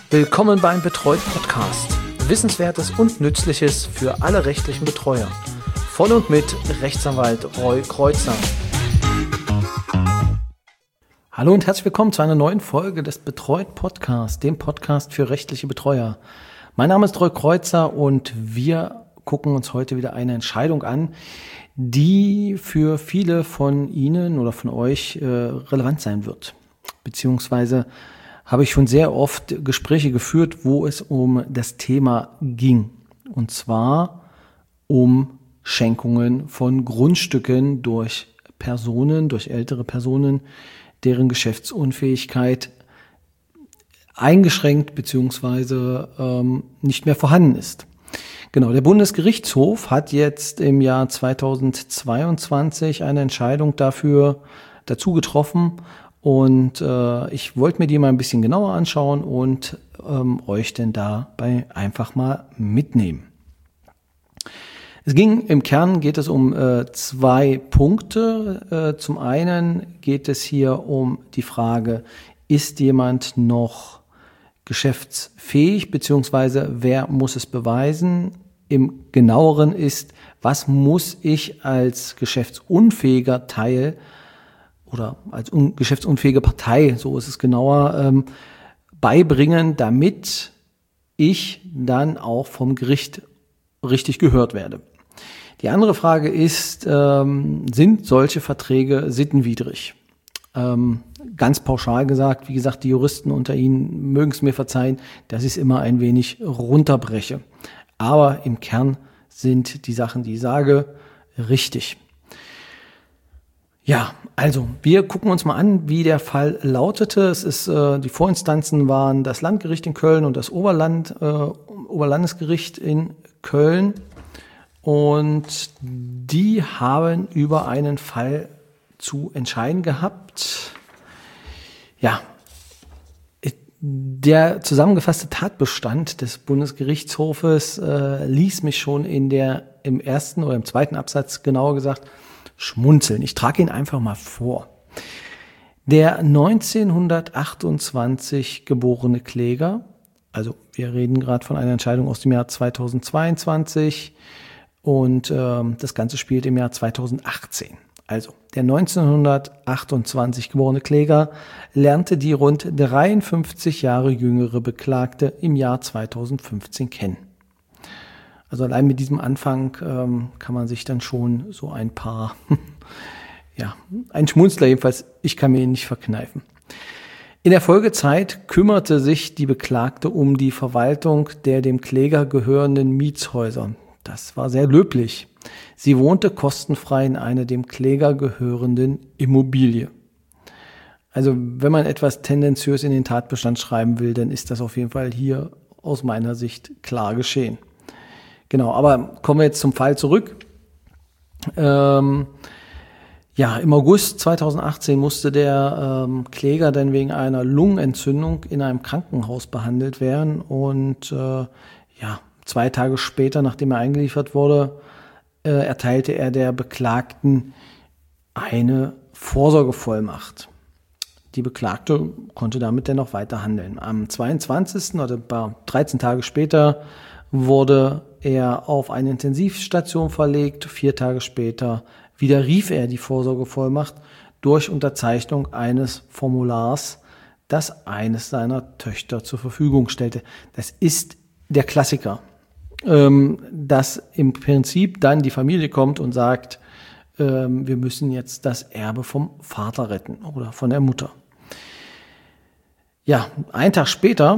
Willkommen beim Betreut Podcast. Wissenswertes und Nützliches für alle rechtlichen Betreuer. Von und mit Rechtsanwalt Roy Kreuzer. Hallo und herzlich willkommen zu einer neuen Folge des Betreut Podcasts, dem Podcast für rechtliche Betreuer. Mein Name ist Roy Kreuzer und wir gucken uns heute wieder eine Entscheidung an, die für viele von Ihnen oder von euch relevant sein wird. Beziehungsweise habe ich schon sehr oft Gespräche geführt, wo es um das Thema ging. Und zwar um Schenkungen von Grundstücken durch Personen, durch ältere Personen, deren Geschäftsunfähigkeit eingeschränkt beziehungsweise nicht mehr vorhanden ist. Genau, der Bundesgerichtshof hat jetzt im Jahr 2022 eine Entscheidung dazu getroffen. Und ich wollte mir die mal ein bisschen genauer anschauen und euch denn dabei einfach mal mitnehmen. Im Kern geht es um zwei Punkte. Zum einen geht es hier um die Frage, ist jemand noch geschäftsfähig, beziehungsweise wer muss es beweisen? Im Genaueren ist, was muss ich als geschäftsunfähiger Teil oder als geschäftsunfähige Partei, so ist es genauer, beibringen, damit ich dann auch vom Gericht richtig gehört werde. Die andere Frage ist, sind solche Verträge sittenwidrig? Ganz pauschal gesagt, wie gesagt, die Juristen unter Ihnen mögen es mir verzeihen, dass ich es immer ein wenig runterbreche. Aber im Kern sind die Sachen, die ich sage, richtig. Ja, also wir gucken uns mal an, wie der Fall lautete. Die Vorinstanzen waren das Landgericht in Köln und das Oberlandesgericht in Köln. Und die haben über einen Fall zu entscheiden gehabt. Ja, der zusammengefasste Tatbestand des Bundesgerichtshofes ließ mich schon im ersten oder im zweiten Absatz, genauer gesagt, schmunzeln. Ich trage ihn einfach mal vor. Der 1928 geborene Kläger, also wir reden gerade von einer Entscheidung aus dem Jahr 2022 und das Ganze spielt im Jahr 2018. Also der 1928 geborene Kläger lernte die rund 53 Jahre jüngere Beklagte im Jahr 2015 kennen. Also allein mit diesem Anfang kann man sich dann schon so ein paar, ein Schmunzler jedenfalls, ich kann mir ihn nicht verkneifen. In der Folgezeit kümmerte sich die Beklagte um die Verwaltung der dem Kläger gehörenden Mietshäuser. Das war sehr löblich. Sie wohnte kostenfrei in einer dem Kläger gehörenden Immobilie. Also wenn man etwas tendenziös in den Tatbestand schreiben will, dann ist das auf jeden Fall hier aus meiner Sicht klar geschehen. Genau, aber kommen wir jetzt zum Fall zurück. Im August 2018 musste der Kläger dann wegen einer Lungenentzündung in einem Krankenhaus behandelt werden und 2 Tage später, nachdem er eingeliefert wurde, erteilte er der Beklagten eine Vorsorgevollmacht. Die Beklagte konnte damit dann noch weiter handeln. Am 22. oder 13 Tage später wurde er auf eine Intensivstation verlegt. 4 Tage später widerrief er die Vorsorgevollmacht durch Unterzeichnung eines Formulars, das eines seiner Töchter zur Verfügung stellte. Das ist der Klassiker, dass im Prinzip dann die Familie kommt und sagt, wir müssen jetzt das Erbe vom Vater retten oder von der Mutter. Ja, 1 Tag später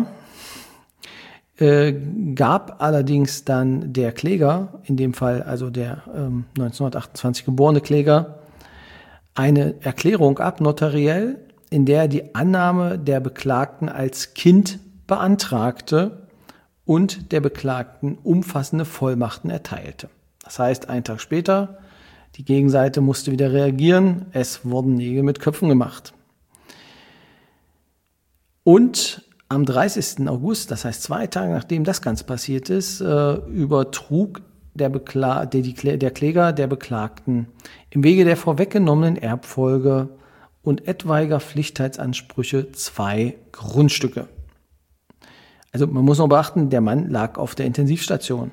gab allerdings dann der Kläger, in dem Fall also der 1928 geborene Kläger, eine Erklärung ab, notariell, in der er die Annahme der Beklagten als Kind beantragte und der Beklagten umfassende Vollmachten erteilte. Das heißt, 1 Tag später, die Gegenseite musste wieder reagieren, es wurden Nägel mit Köpfen gemacht. Und am 30. August, das heißt 2 Tage nachdem das Ganze passiert ist, übertrug der Kläger der Beklagten im Wege der vorweggenommenen Erbfolge und etwaiger Pflichtheitsansprüche 2 Grundstücke. Also man muss noch beachten, der Mann lag auf der Intensivstation.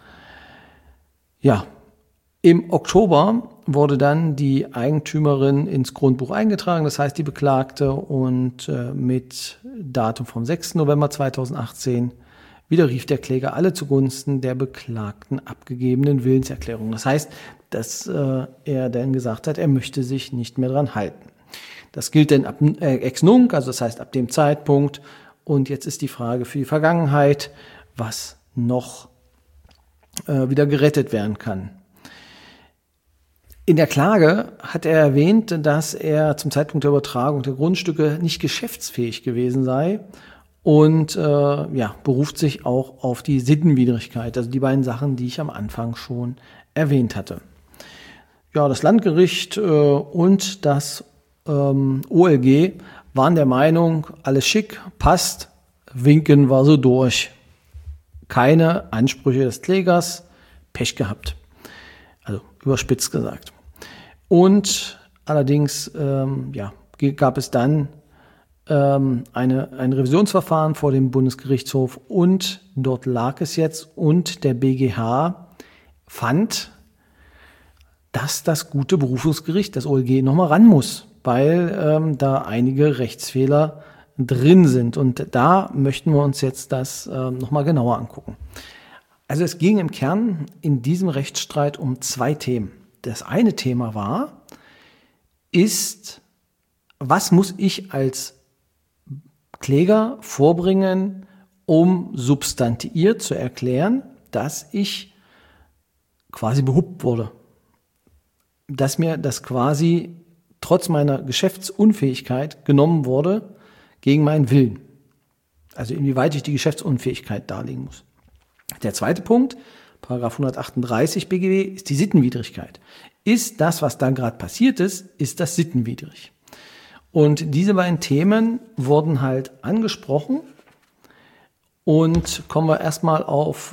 Ja, im Oktober wurde dann die Eigentümerin ins Grundbuch eingetragen, das heißt die Beklagte, und mit Datum vom 6. November 2018 widerrief der Kläger alle zugunsten der Beklagten abgegebenen Willenserklärungen. Das heißt, dass er dann gesagt hat, er möchte sich nicht mehr dran halten. Das gilt dann ab ex nunc, also das heißt ab dem Zeitpunkt. Und jetzt ist die Frage für die Vergangenheit, was noch wieder gerettet werden kann. In der Klage hat er erwähnt, dass er zum Zeitpunkt der Übertragung der Grundstücke nicht geschäftsfähig gewesen sei und beruft sich auch auf die Sittenwidrigkeit, also die beiden Sachen, die ich am Anfang schon erwähnt hatte. Ja, das Landgericht und das OLG waren der Meinung, alles schick, passt, winken war so durch. Keine Ansprüche des Klägers, Pech gehabt. Also überspitzt gesagt. Und allerdings gab es dann ein Revisionsverfahren vor dem Bundesgerichtshof und dort lag es jetzt und der BGH fand, dass das gute Berufungsgericht, das OLG, nochmal ran muss, weil da einige Rechtsfehler drin sind. Und da möchten wir uns jetzt das nochmal genauer angucken. Also es ging im Kern in diesem Rechtsstreit um zwei Themen. Das eine Thema ist, was muss ich als Kläger vorbringen, um substantiiert zu erklären, dass ich quasi behupt wurde. Dass mir das quasi trotz meiner Geschäftsunfähigkeit genommen wurde gegen meinen Willen. Also inwieweit ich die Geschäftsunfähigkeit darlegen muss. Der zweite Punkt, Paragraph 138 BGB, ist die Sittenwidrigkeit. Ist das, was da gerade passiert ist das sittenwidrig? Und diese beiden Themen wurden halt angesprochen und kommen wir erstmal auf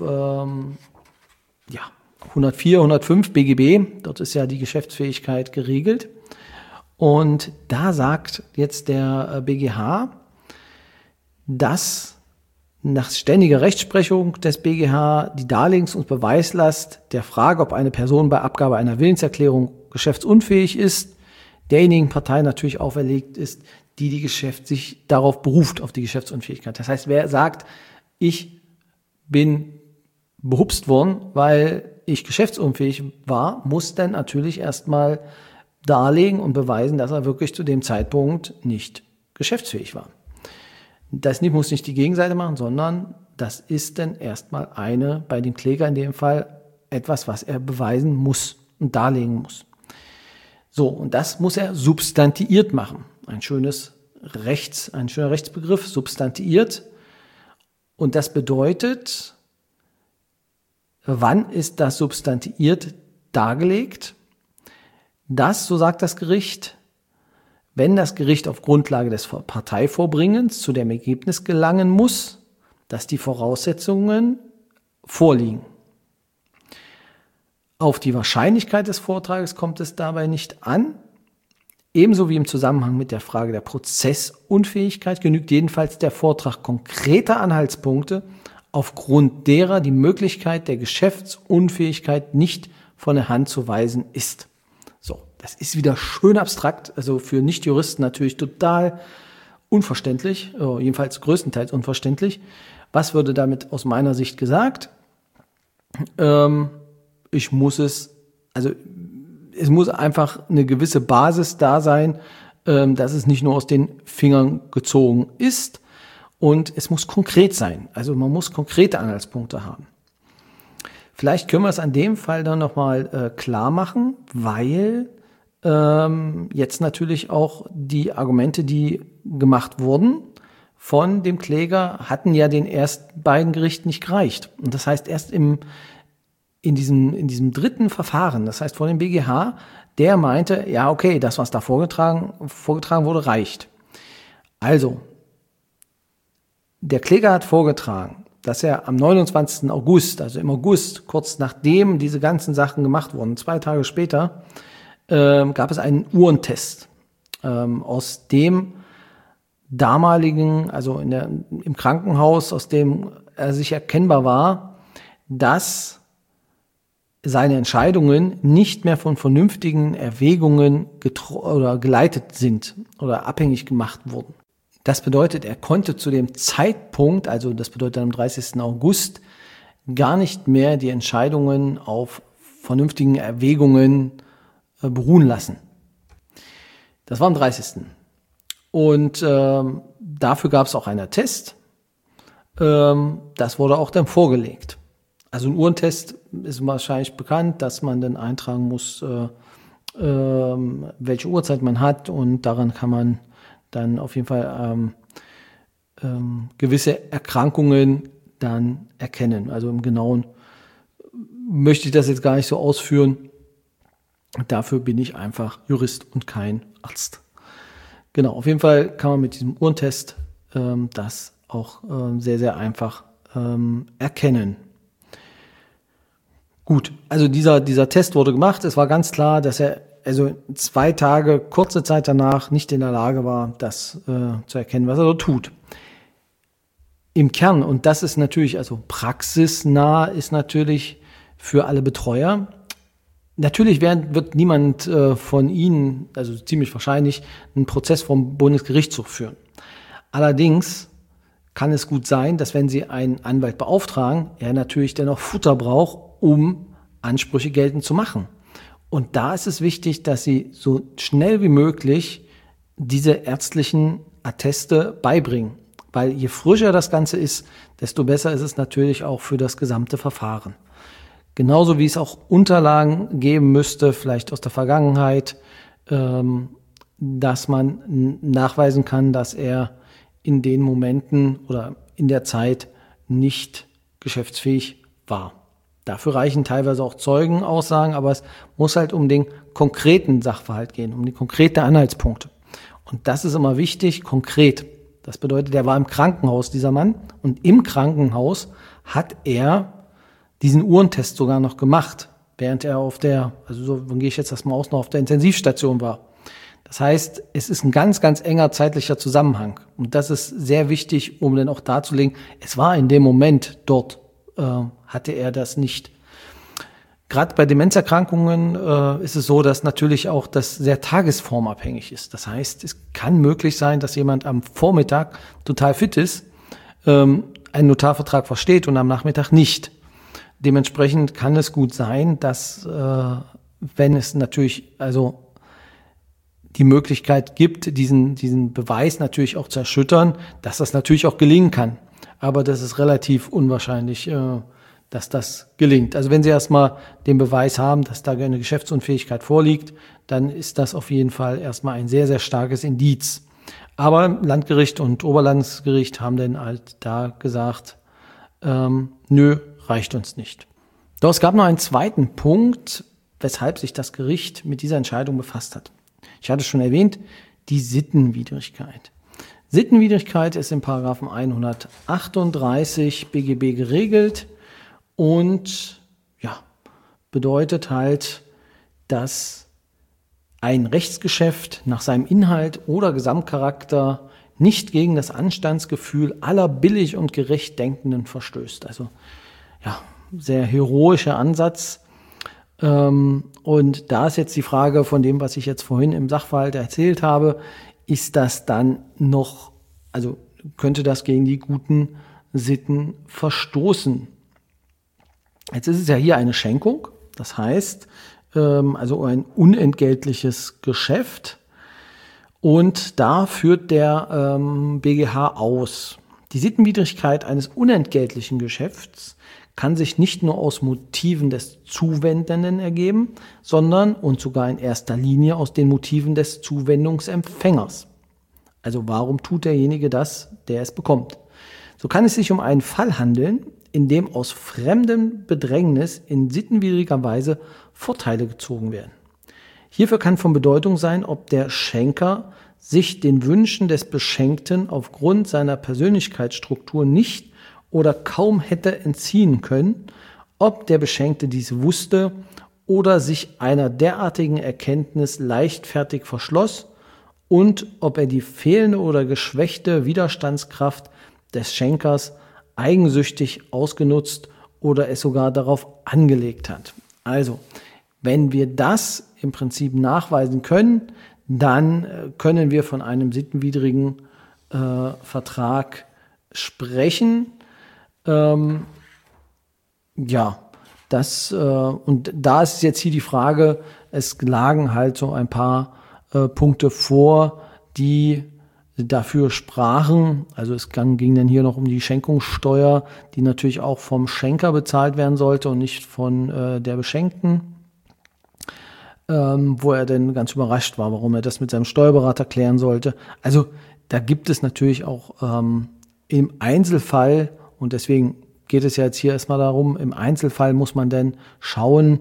104, 105 BGB, dort ist ja die Geschäftsfähigkeit geregelt. Und da sagt jetzt der BGH, dass nach ständiger Rechtsprechung des BGH die Darlegungs- und Beweislast der Frage, ob eine Person bei Abgabe einer Willenserklärung geschäftsunfähig ist, derjenigen Partei natürlich auferlegt ist, die sich darauf beruft, auf die Geschäftsunfähigkeit. Das heißt, wer sagt, ich bin behupst worden, weil ich geschäftsunfähig war, muss dann natürlich erstmal darlegen und beweisen, dass er wirklich zu dem Zeitpunkt nicht geschäftsfähig war. Das muss nicht die Gegenseite machen, sondern das ist dann erstmal bei dem Kläger in dem Fall etwas, was er beweisen muss und darlegen muss. So, und das muss er substantiiert machen. Ein schöner Rechtsbegriff, substantiiert. Und das bedeutet, wann ist das substantiiert dargelegt? Das, so sagt das Gericht, wenn das Gericht auf Grundlage des Parteivorbringens zu dem Ergebnis gelangen muss, dass die Voraussetzungen vorliegen. Auf die Wahrscheinlichkeit des Vortrages kommt es dabei nicht an. Ebenso wie im Zusammenhang mit der Frage der Prozessunfähigkeit genügt jedenfalls der Vortrag konkreter Anhaltspunkte, aufgrund derer die Möglichkeit der Geschäftsunfähigkeit nicht von der Hand zu weisen ist. So, das ist wieder schön abstrakt, also für Nichtjuristen natürlich total unverständlich, jedenfalls größtenteils unverständlich. Was würde damit aus meiner Sicht gesagt? Es muss einfach eine gewisse Basis da sein, dass es nicht nur aus den Fingern gezogen ist, und es muss konkret sein. Also man muss konkrete Anhaltspunkte haben. Vielleicht können wir es an dem Fall dann nochmal klar machen, weil jetzt natürlich auch die Argumente, die gemacht wurden von dem Kläger, hatten ja den ersten beiden Gerichten nicht gereicht. Und das heißt, erst in diesem dritten Verfahren, das heißt vor dem BGH, der meinte, ja okay, das, was da vorgetragen wurde, reicht. Also, der Kläger hat vorgetragen, dass er am 29. August, also im August, kurz nachdem diese ganzen Sachen gemacht wurden, 2 Tage später, gab es einen Uhrentest, aus dem damaligen, also im Krankenhaus, aus dem er sich erkennbar war, dass seine Entscheidungen nicht mehr von vernünftigen Erwägungen oder geleitet sind oder abhängig gemacht wurden. Das bedeutet, er konnte zu dem Zeitpunkt, also das bedeutet am 30. August, gar nicht mehr die Entscheidungen auf vernünftigen Erwägungen beruhen lassen. Das war am 30. Und dafür gab es auch einen Attest. Das wurde auch dann vorgelegt. Also ein Uhrentest ist wahrscheinlich bekannt, dass man dann eintragen muss, welche Uhrzeit man hat, und daran kann man dann auf jeden Fall gewisse Erkrankungen dann erkennen. Also im Genauen möchte ich das jetzt gar nicht so ausführen. Dafür bin ich einfach Jurist und kein Arzt. Genau, auf jeden Fall kann man mit diesem Uhrentest das auch sehr, sehr einfach erkennen. Gut, also dieser Test wurde gemacht. Es war ganz klar, dass er also 2 Tage, kurze Zeit danach, nicht in der Lage war, das zu erkennen, was er dort tut. Im Kern, und das ist natürlich, also praxisnah ist natürlich für alle Betreuer, natürlich wird niemand von Ihnen, also ziemlich wahrscheinlich, einen Prozess vom Bundesgerichtshof führen. Allerdings kann es gut sein, dass wenn Sie einen Anwalt beauftragen, er natürlich dann auch Futter braucht, um Ansprüche geltend zu machen. Und da ist es wichtig, dass Sie so schnell wie möglich diese ärztlichen Atteste beibringen. Weil je frischer das Ganze ist, desto besser ist es natürlich auch für das gesamte Verfahren. Genauso wie es auch Unterlagen geben müsste, vielleicht aus der Vergangenheit, dass man nachweisen kann, dass er in den Momenten oder in der Zeit nicht geschäftsfähig war. Dafür reichen teilweise auch Zeugenaussagen, aber es muss halt um den konkreten Sachverhalt gehen, um die konkreten Anhaltspunkte. Und das ist immer wichtig, konkret. Das bedeutet, er war im Krankenhaus, dieser Mann, und im Krankenhaus hat er diesen Uhrentest sogar noch gemacht, während er auf der Intensivstation war. Das heißt, es ist ein ganz, ganz enger zeitlicher Zusammenhang. Und das ist sehr wichtig, um dann auch darzulegen, es war in dem Moment dort, hatte er das nicht. Gerade bei Demenzerkrankungen ist es so, dass natürlich auch das sehr tagesformabhängig ist. Das heißt, es kann möglich sein, dass jemand am Vormittag total fit ist, einen Notarvertrag versteht und am Nachmittag nicht. Dementsprechend kann es gut sein, dass wenn es natürlich also die Möglichkeit gibt, diesen Beweis natürlich auch zu erschüttern, dass das natürlich auch gelingen kann. Aber das ist relativ unwahrscheinlich, dass das gelingt. Also wenn Sie erstmal den Beweis haben, dass da eine Geschäftsunfähigkeit vorliegt, dann ist das auf jeden Fall erstmal ein sehr, sehr starkes Indiz. Aber Landgericht und Oberlandesgericht haben dann halt da gesagt, nö, reicht uns nicht. Doch es gab noch einen zweiten Punkt, weshalb sich das Gericht mit dieser Entscheidung befasst hat. Ich hatte es schon erwähnt, die Sittenwidrigkeit. Sittenwidrigkeit ist in Paragraphen 138 BGB geregelt und ja, bedeutet halt, dass ein Rechtsgeschäft nach seinem Inhalt oder Gesamtcharakter nicht gegen das Anstandsgefühl aller billig und gerecht Denkenden verstößt. Also ja, sehr heroischer Ansatz. Und da ist jetzt die Frage von dem, was ich jetzt vorhin im Sachverhalt erzählt habe, ist das dann noch, also könnte das gegen die guten Sitten verstoßen? Jetzt ist es ja hier eine Schenkung, das heißt, also ein unentgeltliches Geschäft, und da führt der BGH aus. Die Sittenwidrigkeit eines unentgeltlichen Geschäfts kann sich nicht nur aus Motiven des Zuwendenden ergeben, sondern und sogar in erster Linie aus den Motiven des Zuwendungsempfängers. Also warum tut derjenige das, der es bekommt? So kann es sich um einen Fall handeln, in dem aus fremdem Bedrängnis in sittenwidriger Weise Vorteile gezogen werden. Hierfür kann von Bedeutung sein, ob der Schenker sich den Wünschen des Beschenkten aufgrund seiner Persönlichkeitsstruktur nicht oder kaum hätte entziehen können, ob der Beschenkte dies wusste oder sich einer derartigen Erkenntnis leichtfertig verschloss und ob er die fehlende oder geschwächte Widerstandskraft des Schenkers eigensüchtig ausgenutzt oder es sogar darauf angelegt hat. Also, wenn wir das im Prinzip nachweisen können, dann können wir von einem sittenwidrigen Vertrag sprechen. Und da ist jetzt hier die Frage, es lagen halt so ein paar Punkte vor, die dafür sprachen. Also es ging dann hier noch um die Schenkungssteuer, die natürlich auch vom Schenker bezahlt werden sollte und nicht von der Beschenkten. Wo er dann ganz überrascht war, warum er das mit seinem Steuerberater klären sollte. Also da gibt es natürlich auch im Einzelfall, und deswegen geht es ja jetzt hier erstmal darum, im Einzelfall muss man dann schauen,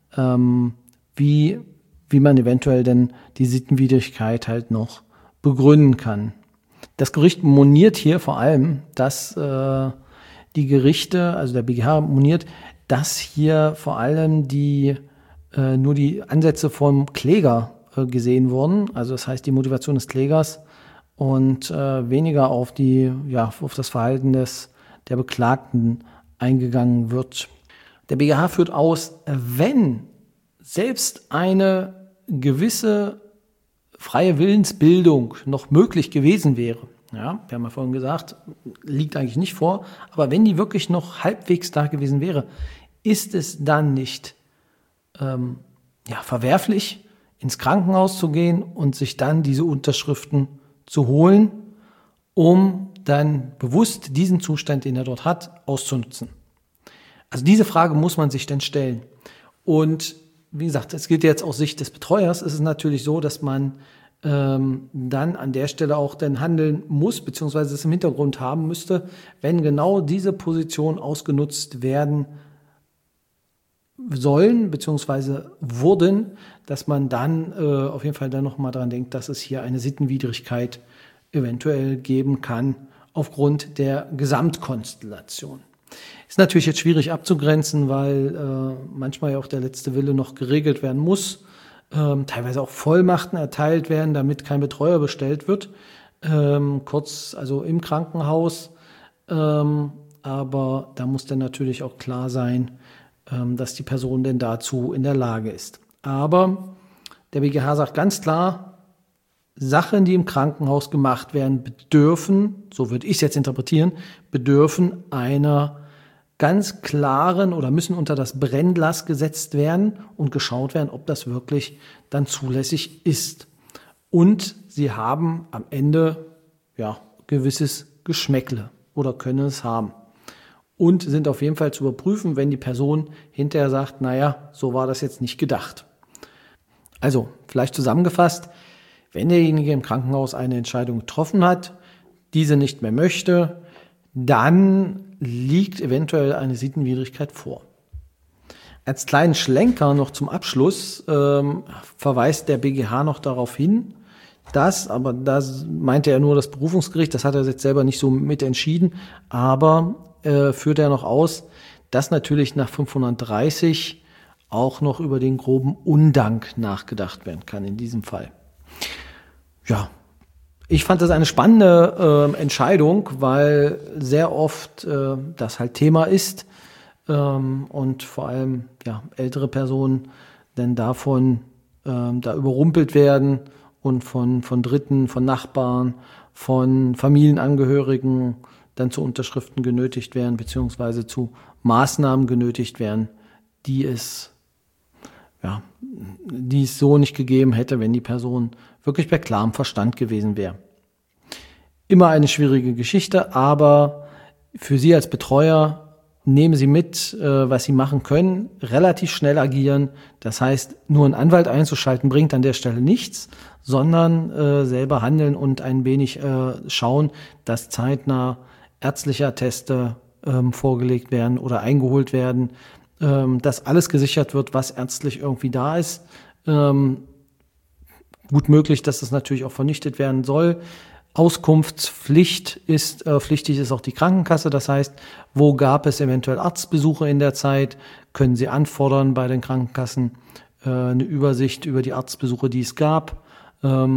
wie man eventuell denn die Sittenwidrigkeit halt noch begründen kann. Das Gericht moniert hier vor allem, dass die Gerichte, also der BGH moniert, dass hier vor allem nur die Ansätze vom Kläger gesehen wurden, also das heißt die Motivation des Klägers und weniger auf das Verhalten der Beklagten eingegangen wird. Der BGH führt aus, wenn selbst eine gewisse freie Willensbildung noch möglich gewesen wäre, ja, wir haben ja vorhin gesagt, liegt eigentlich nicht vor, aber wenn die wirklich noch halbwegs da gewesen wäre, ist es dann nicht verwerflich, ins Krankenhaus zu gehen und sich dann diese Unterschriften zu holen, um dann bewusst diesen Zustand, den er dort hat, auszunutzen. Also diese Frage muss man sich dann stellen. Und wie gesagt, es gilt jetzt aus Sicht des Betreuers, ist es natürlich so, dass man dann an der Stelle auch dann handeln muss, beziehungsweise es im Hintergrund haben müsste, wenn genau diese Positionen ausgenutzt werden sollen, beziehungsweise wurden, dass man dann auf jeden Fall dann nochmal dran denkt, dass es hier eine Sittenwidrigkeit eventuell geben kann aufgrund der Gesamtkonstellation. Ist natürlich jetzt schwierig abzugrenzen, weil manchmal ja auch der letzte Wille noch geregelt werden muss, teilweise auch Vollmachten erteilt werden, damit kein Betreuer bestellt wird, also im Krankenhaus, aber da muss dann natürlich auch klar sein, dass die Person denn dazu in der Lage ist. Aber der BGH sagt ganz klar, Sachen, die im Krankenhaus gemacht werden, bedürfen, so würde ich es jetzt interpretieren, bedürfen einer ganz klaren oder müssen unter das Brennglas gesetzt werden und geschaut werden, ob das wirklich dann zulässig ist. Und sie haben am Ende gewisses Geschmäckle oder können es haben. Und sind auf jeden Fall zu überprüfen, wenn die Person hinterher sagt, naja, so war das jetzt nicht gedacht. Also, vielleicht zusammengefasst, wenn derjenige im Krankenhaus eine Entscheidung getroffen hat, diese nicht mehr möchte, dann liegt eventuell eine Sittenwidrigkeit vor. Als kleinen Schlenker noch zum Abschluss verweist der BGH noch darauf hin, aber das meinte er nur das Berufungsgericht, das hat er jetzt selber nicht so mit entschieden, aber führt er noch aus, dass natürlich nach 530 auch noch über den groben Undank nachgedacht werden kann in diesem Fall. Ja, ich fand das eine spannende Entscheidung, weil sehr oft das halt Thema ist und vor allem ältere Personen dann davon da überrumpelt werden und von Dritten, von Nachbarn, von Familienangehörigen dann zu Unterschriften genötigt werden, beziehungsweise zu Maßnahmen genötigt werden, die es so nicht gegeben hätte, wenn die Person wirklich bei klarem Verstand gewesen wäre. Immer eine schwierige Geschichte, aber für Sie als Betreuer nehmen Sie mit, was Sie machen können, relativ schnell agieren. Das heißt, nur einen Anwalt einzuschalten bringt an der Stelle nichts, sondern selber handeln und ein wenig schauen, dass zeitnah ärztliche Atteste vorgelegt werden oder eingeholt werden, dass alles gesichert wird, was ärztlich irgendwie da ist. Gut möglich, dass das natürlich auch vernichtet werden soll. Auskunftspflichtig ist auch die Krankenkasse. Das heißt, wo gab es eventuell Arztbesuche in der Zeit, können Sie anfordern bei den Krankenkassen eine Übersicht über die Arztbesuche, die es gab.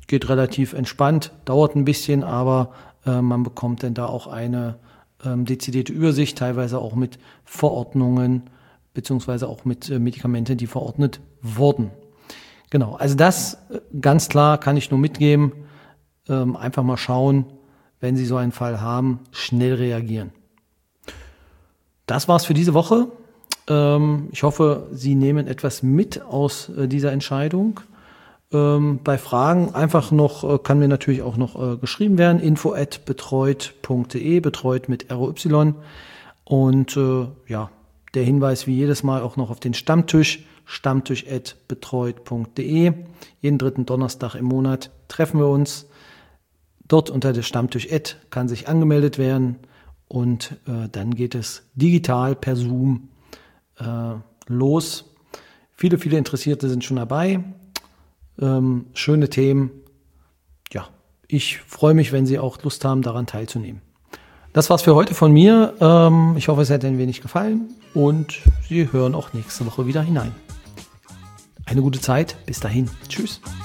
geht relativ entspannt, dauert ein bisschen, aber man bekommt dann da auch eine dezidierte Übersicht, teilweise auch mit Verordnungen, beziehungsweise auch mit Medikamenten, die verordnet wurden. Genau, also das ganz klar kann ich nur mitgeben. Einfach mal schauen, wenn Sie so einen Fall haben, schnell reagieren. Das war's für diese Woche. Ich hoffe, Sie nehmen etwas mit aus dieser Entscheidung. Bei Fragen einfach noch, kann mir natürlich auch noch geschrieben werden, info@betreut.de, betreut mit ROY. Und ja, der Hinweis wie jedes Mal auch noch auf den Stammtisch, stammtisch@betreut.de. Jeden dritten Donnerstag im Monat treffen wir uns. Dort unter der Stammtisch kann sich angemeldet werden und dann geht es digital per Zoom los. Viele Interessierte sind schon dabei. Schöne Themen. Ja, ich freue mich, wenn Sie auch Lust haben, daran teilzunehmen. Das war's für heute von mir. Ich hoffe, es hat ein wenig gefallen und Sie hören auch nächste Woche wieder hinein. Eine gute Zeit. Bis dahin. Tschüss.